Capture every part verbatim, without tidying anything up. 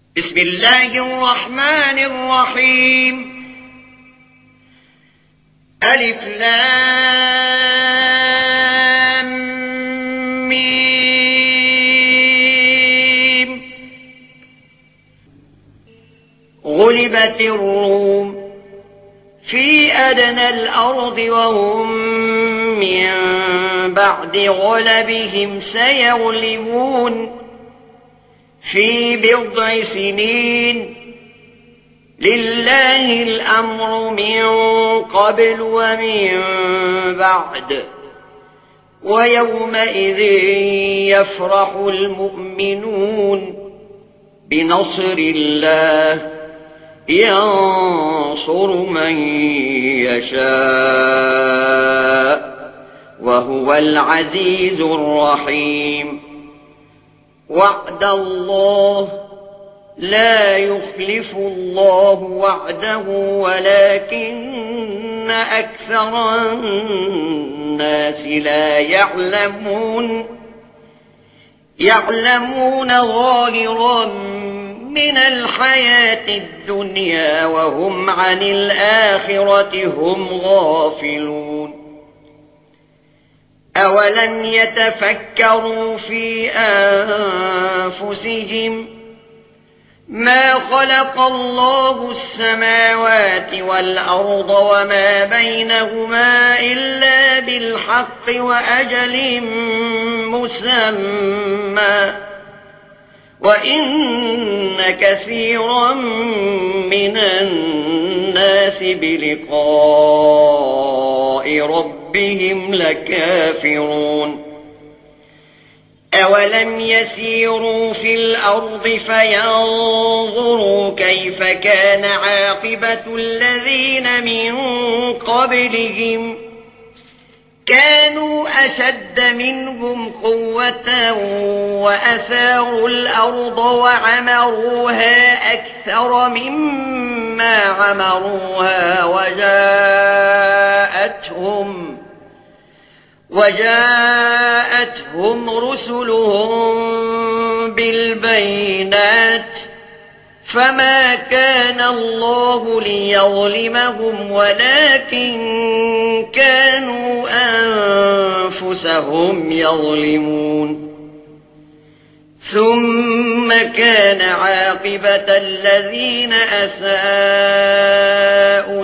بسم الله الرحمن الرحيم. ألف لام ميم. غلبت الروم في أدنى الأرض وهم من بعد غلبهم سيغلبون في بضع سنين. لله الأمر من قبل ومن بعد، ويومئذ يفرح المؤمنون بنصر الله ينصر من يشاء وهو العزيز الرحيم. وعد الله لا يخلف الله وعده ولكن أكثر الناس لا يعلمون يعلمون ظاهرا من الحياة الدنيا وهم عن الآخرة هم غافلون. أولم يتفكروا في أنفسهم ما خلق الله السماوات والأرض وما بينهما إلا بالحق وأجل مسمى، وإن كثيرا من الناس بلقاء ربهم لكافرون. أولم يسيروا في الأرض فينظروا كيف كان عاقبة الذين من قبلهم كانوا أشد منهم قوة وأثاروا الأرض وعمروها أكثر مما عمروها وجاءتهم وجاءتهم رسلهم بالبينات فما كان الله ليظلمهم ولكن كانوا أنفسهم يظلمون. ثم كان عاقبة الذين أساءوا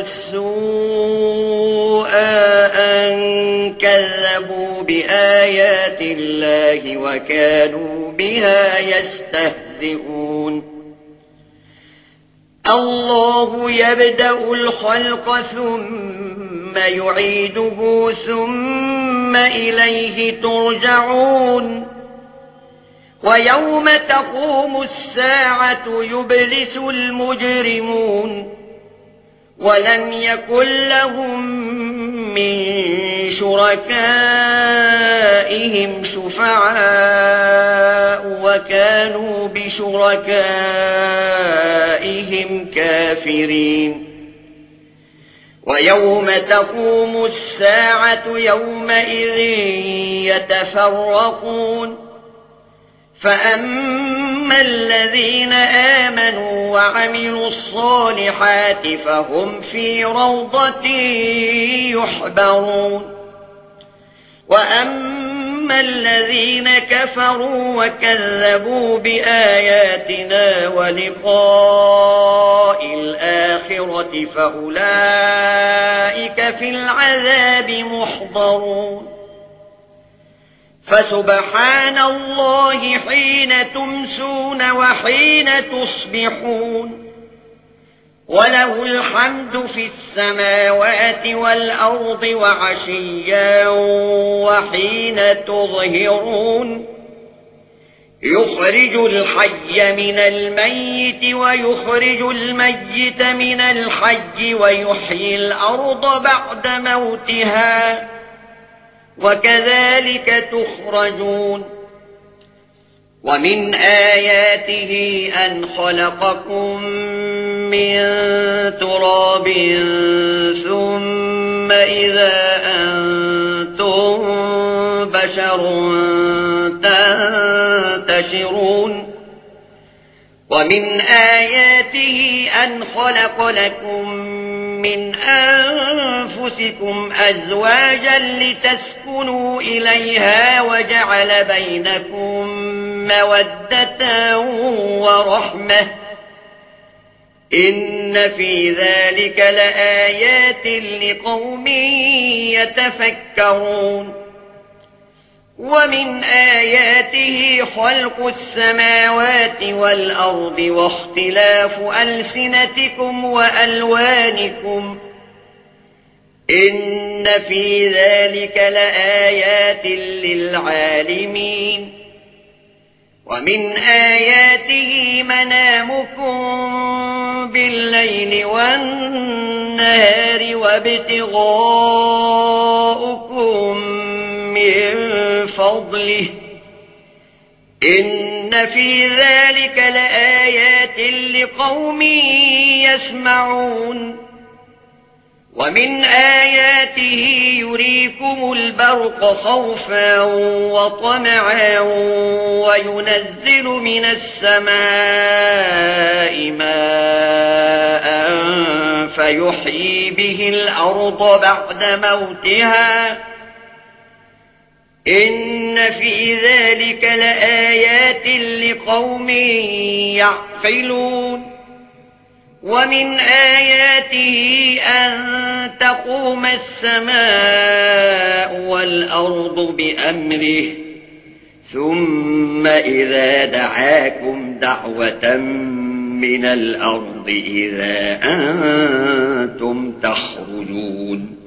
السوء أن كذبوا بآيات الله وكانوا بها يستهزئون. الله يبدأ الخلق ثم يعيده ثم إليه ترجعون. ويوم تقوم الساعة يبلس المجرمون ولم يكن لهم من شركائهم شفعاء وكانوا بشركائهم كافرين. ويوم تقوم الساعة يومئذ يتفرقون فأما الذين آمنوا وعملوا الصالحات فهم في روضة يحبرون. وأما الذين كفروا وكذبوا بآياتنا ولقاء الآخرة فأولئك في العذاب محضرون. فسبحان الله حين تمسون وحين تصبحون وله الحمد في السماوات والأرض وعشيا وحين تظهرون. يخرج الحي من الميت ويخرج الميت من الحي ويحيي الأرض بعد موتها وكذلك تخرجون. ومن آياته أن خلقكم من تراب ثم إذا أنتم بشر تنتشرون ومن آياته أن خلق لكم من أنفسكم أزواجا لتسكنوا إليها وجعل بينكم مودة ورحمة إن في ذلك لآيات لقوم يتفكرون ومن آياته خلق السماوات والأرض واختلاف ألسنتكم وألوانكم إن في ذلك لآيات للعالمين ومن آياته منامكم بالليل والنهار وابتغاؤكم من فضله إن في ذلك لآيات لقوم يسمعون ومن آياته يريكم البرق خوفا وطمعا وينزل من السماء ماء فيحيي به الأرض بعد موتها إن في ذلك لآيات لقوم يعقلون ومن آياته أن تقوم السماء والأرض بأمره ثم إذا دعاكم دعوة من الأرض إذا أنتم تخرجون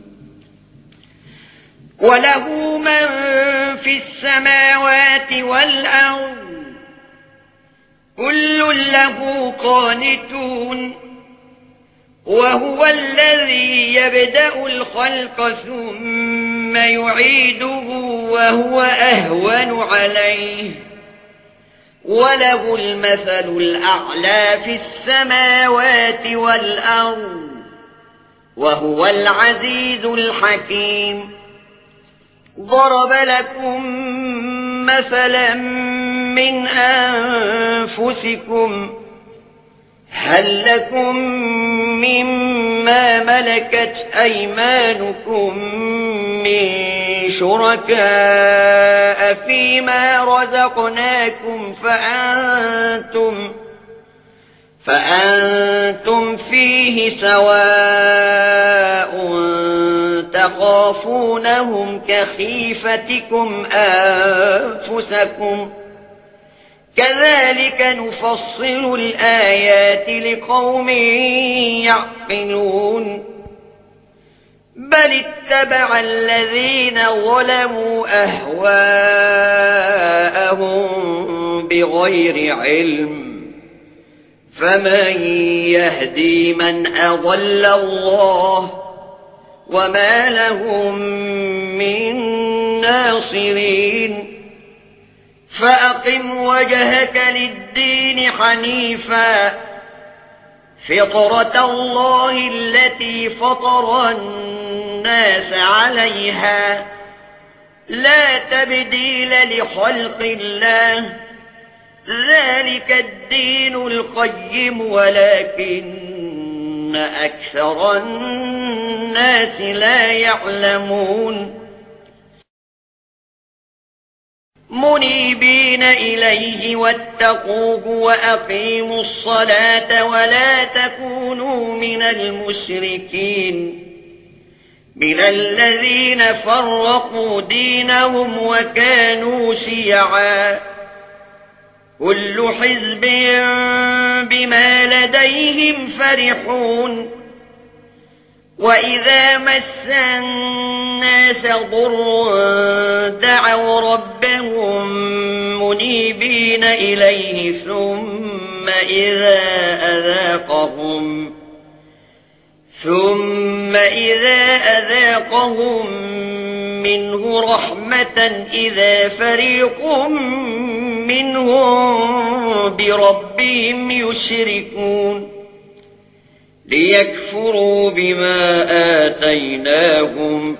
وله من في السماوات والأرض كل له قانتون وهو الذي يبدأ الخلق ثم يعيده وهو أهون عليه وله المثل الأعلى في السماوات والأرض وهو العزيز الحكيم ضرب لكم مثلا من أنفسكم هل لكم مما ملكت أيمانكم من شركاء فيما رزقناكم فأنتم فأنتم فيه سواء تخافونهم كخيفتكم أنفسكم كذلك نفصل الآيات لقوم يعقلون بل اتبع الذين ظلموا أهواءهم بغير علم فمن يهدي من أضل الله وما لهم من ناصرين فأقم وجهك للدين حنيفا فطرة الله التي فطر الناس عليها لا تبديل لخلق الله ذلك الدين القيم ولكن أكثر الناس لا يعلمون منيبين إليه واتقوه وأقيموا الصلاة ولا تكونوا من المشركين من الذين فرقوا دينهم وكانوا شيعا كل حزب بما لديهم فرحون وإذا مس الناس ضر دعوا ربهم منيبين إليه ثم إذا أذاقهم ثم إذا أذاقهم منه رحمة إذا فريق منهم بربهم يشركون ليكفروا بما آتيناهم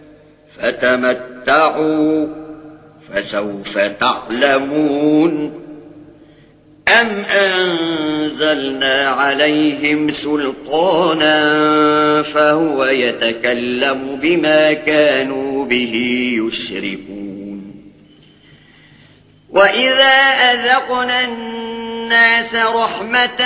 فتمتعوا فسوف تعلمون أم أن أنزلنا عليهم سلطانا فهو يتكلم بما كانوا به يشركون وإذا أذقنا الناس رحمة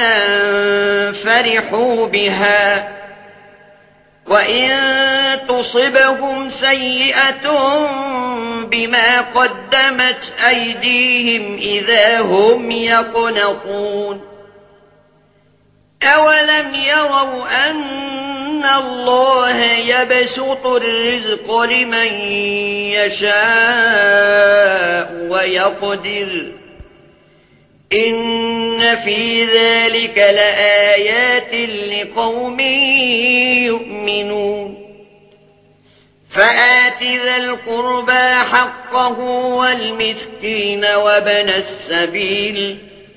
فرحوا بها وإن تصبهم سيئة بما قدمت أيديهم إذا هم يقنطون أولم يروا أن الله يبسط الرزق لمن يشاء ويقدر إن في ذلك لآيات لقوم يؤمنون فآت ذا القربى حقه والمسكين وابن السبيل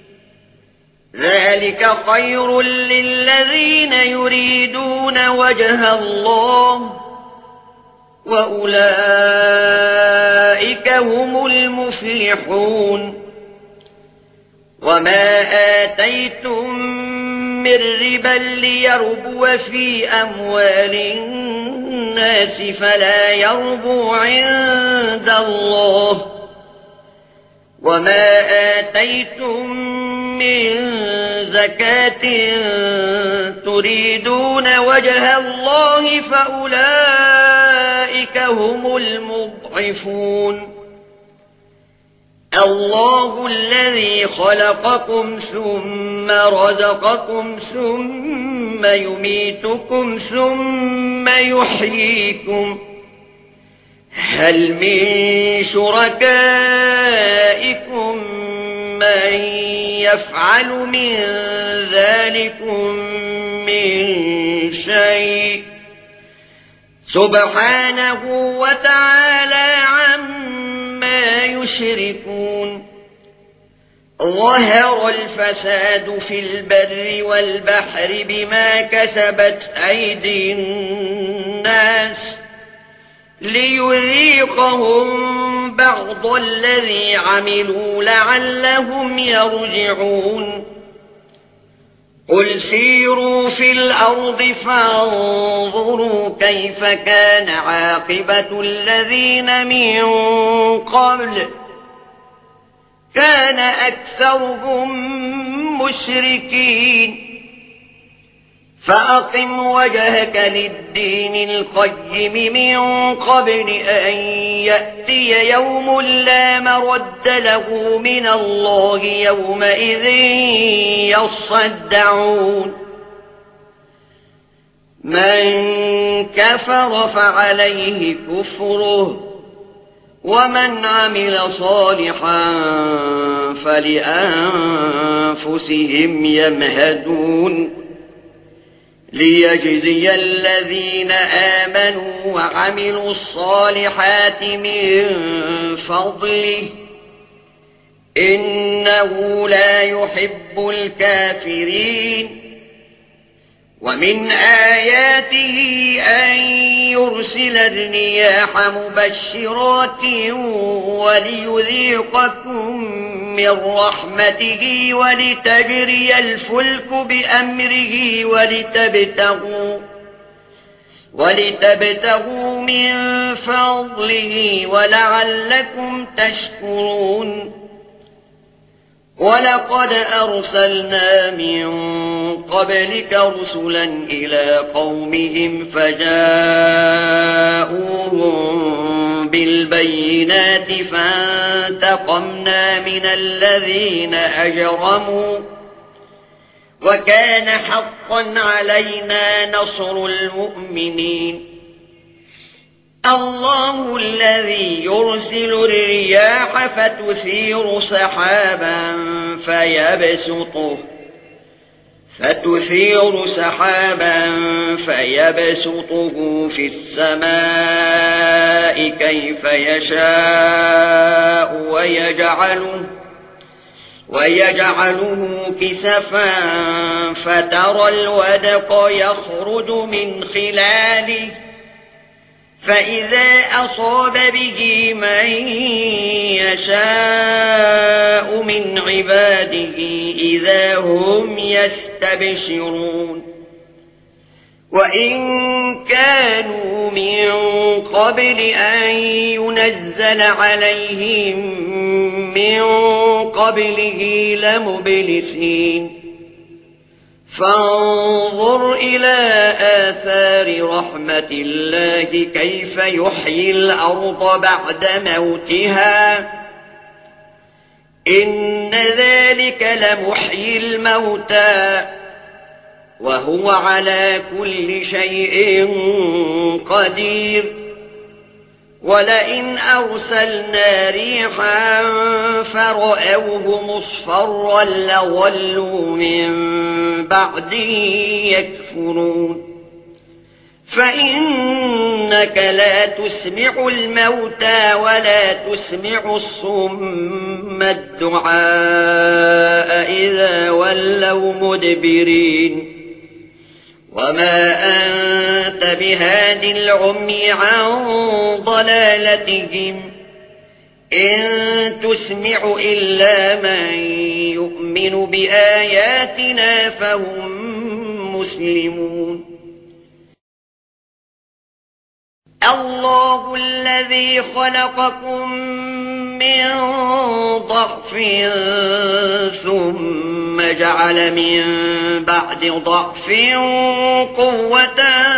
ذلك خير للذين يريدون وجه الله وأولئك هم المفلحون وما آتيتم من ربا ليربو في أموال الناس فلا يربو عند الله وما آتيتم من زكاة تريدون وجه الله فأولئك هم المضعفون الله الذي خلقكم ثم رزقكم ثم يميتكم ثم يحييكم هل من شركائكم من يفعل من ذلكم من شيء سبحانه وتعالى عما يشركون ظهر الفساد في البر والبحر بما كسبت أيدي الناس ليذيقهم بعض الذي عملوا لعلهم يرجعون قل سيروا في الأرض فانظروا كيف كان عاقبة الذين من قبل كان أكثرهم مشركين فأقم وجهك للدين القيم من قبل أن يأتي يوم لا مرد له من الله يومئذ يصدعون من كفر فعليه كفره ومن عمل صالحا فلأنفسهم يمهدون ليجزي الذين آمنوا وعملوا الصالحات من فضله إنه لا يحب الكافرين ومن آياته أن يرسل الرياح مبشرات وليذيقكم من رحمته ولتجري الفلك بأمره ولتبتغوا ولتبتغوا من فضله ولعلكم تشكرون ولقد أرسلنا من قبلك رسلا إلى قومهم فجاءوهم بالبينات فانتقمنا من الذين أجرموا وكان حقا علينا نصر المؤمنين الله الذي يرسل الرياح فتثير سحابا فيبسطه فتثير سحابا فيبسطه في السماء كيف يشاء ويجعله ويجعله كسفا فترى الودق يخرج من خلاله فإذا أصاب به من يشاء من عباده إذا هم يستبشرون وإن كانوا من قبل أن ينزل عليهم من قبله لمبلسين فانظر إلى آثار رحمة الله كيف يحيي الأرض بعد موتها إن ذلك لمحيي الموتى وهو على كل شيء قدير ولئن أرسلنا ريحا فرأوه مصفرا لظلوا من بعده يكفرون فإنك لا تسمع الموتى ولا تسمع الصم الدعاء إذا ولوا مدبرين وما أنت بهاد العمي عن ضلالتهم إن تسمع إلا من يؤمن بآياتنا فهم مسلمون الله الذي خلقكم من ضعف ثم جعل من بعد ضعف قوة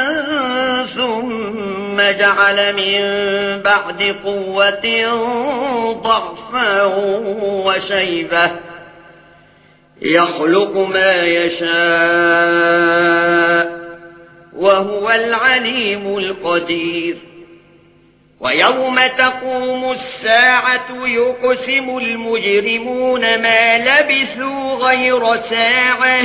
ثم جعل من بعد قوة ضعفا وشيبة يخلق ما يشاء وهو العليم القدير ويوم تقوم الساعة يقسم المجرمون ما لبثوا غير ساعة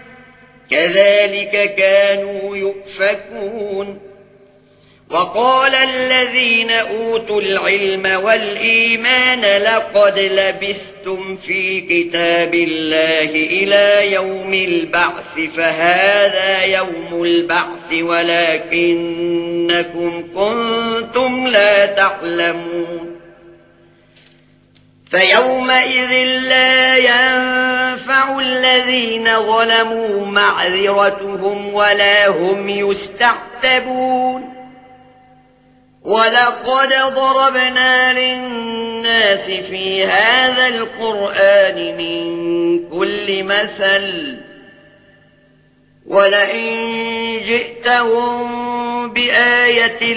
كذلك كانوا يؤفكون وقال الذين أوتوا العلم والإيمان لقد لبثتم في كتاب الله إلى يوم البعث فهذا يوم البعث ولكنكم كنتم لا تعلمون فيومئذ لا ينفع الذين ظلموا معذرتهم ولا هم يستعتبون ولقد ضربنا للناس في هذا القرآن من كل مثل ولئن جئتهم بآية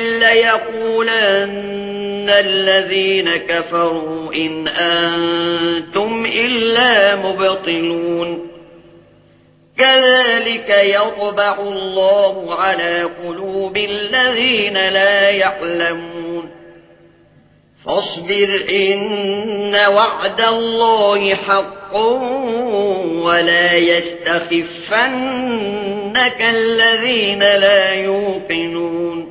ليقولن الذين كفروا إن أنتم إلا مبطلون كذلك يطبع الله على قلوب الذين لا يعلمون فاصبر إن وعد الله حق ولا يستخفنك الذين لا يوقنون